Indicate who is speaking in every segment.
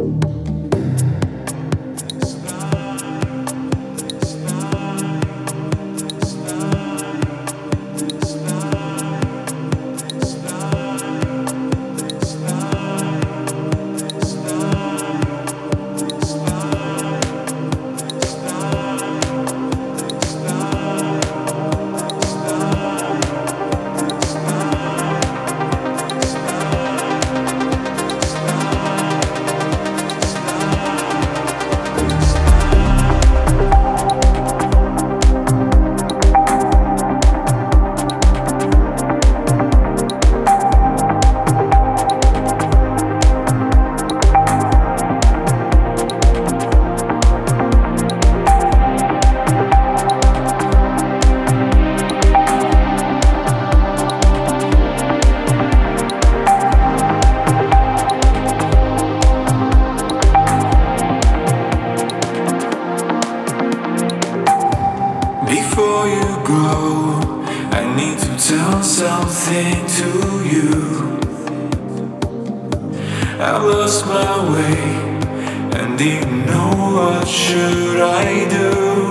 Speaker 1: Before you go, I need to tell something to you. I lost my way and didn't know what should I do.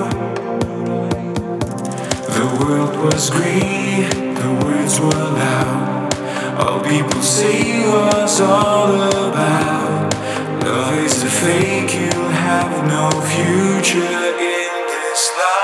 Speaker 1: The world was green, the words were loud. All people say was all about. Love is a fake, you'll have no future in this life.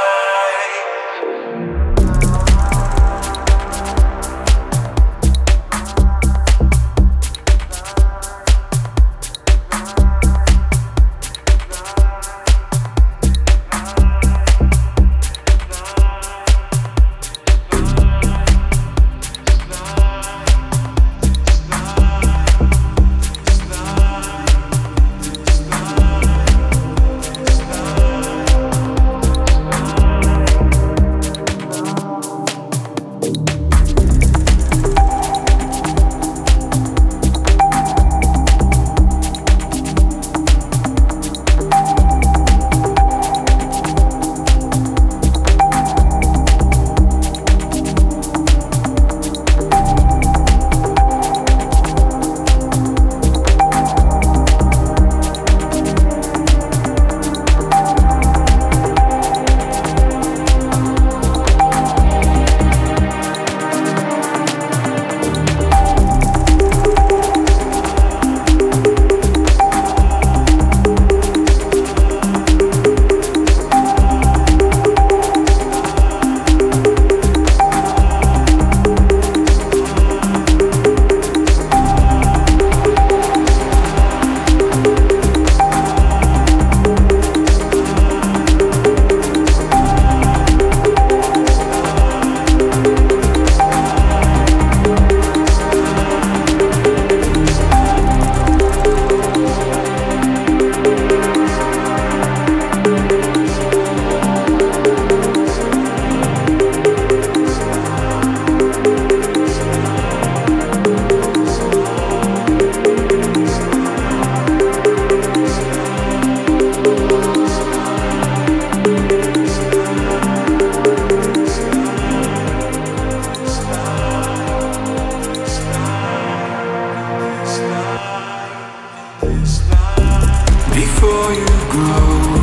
Speaker 1: Before you go,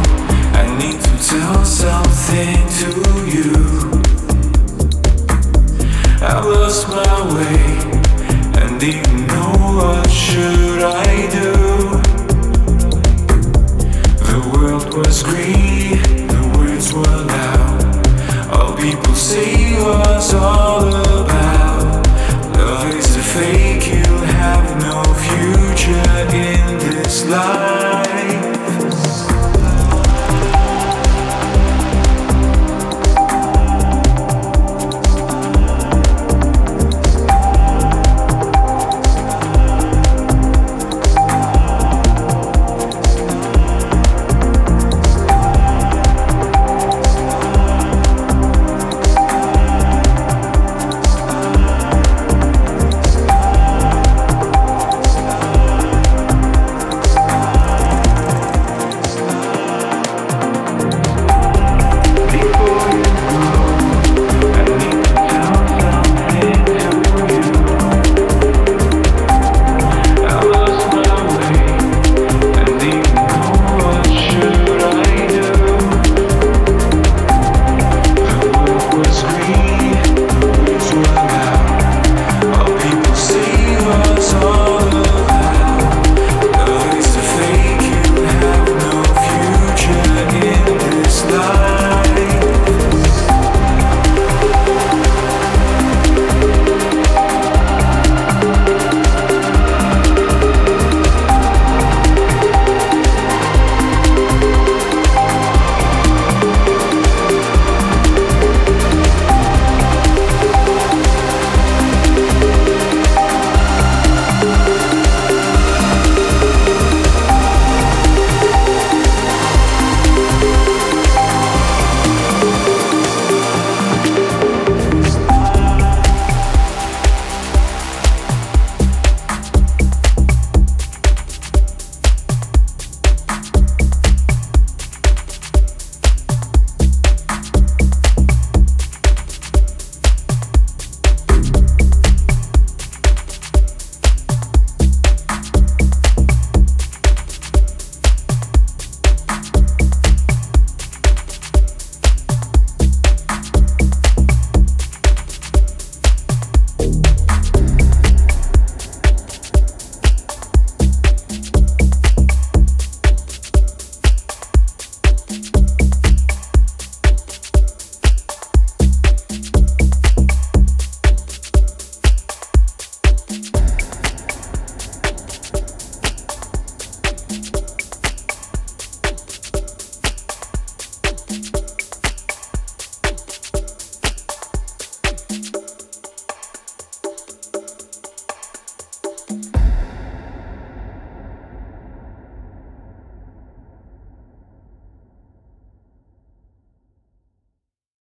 Speaker 1: I need to tell something to you. I lost my way and didn't know what should I do. The world was green, the words were loud. All people say was all about. Love is a fake, you'll have no future in this life.